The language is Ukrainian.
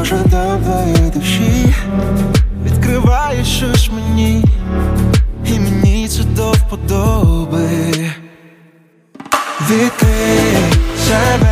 жадав твоєї душі. Відкриваєш щось мені, і мені це до вподоби. Відкрий себе.